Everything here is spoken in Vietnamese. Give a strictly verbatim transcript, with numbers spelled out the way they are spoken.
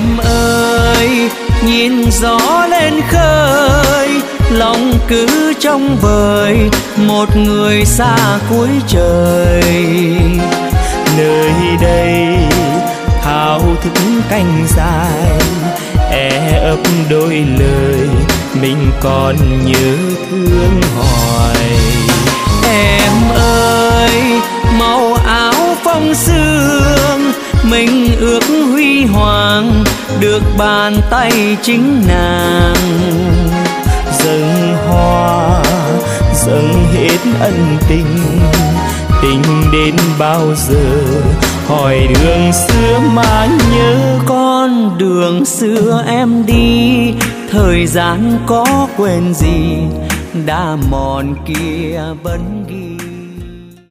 Em ơi nhìn gió lên khơi, lòng cứ trông vời một người xa cuối trời. Nơi đây thao thức canh dài, e ấp đôi lời mình còn nhớ thương hỏi. Em ơi màu áo phong sương, mình ước huy hoàng được bàn tay chính nàng. Dâng hoa dâng hết ân tình, tình đến bao giờ hỏi đường xưa mà nhớ. Con đường xưa em đi, thời gian có quên gì, đã mòn kia vẫn ghi.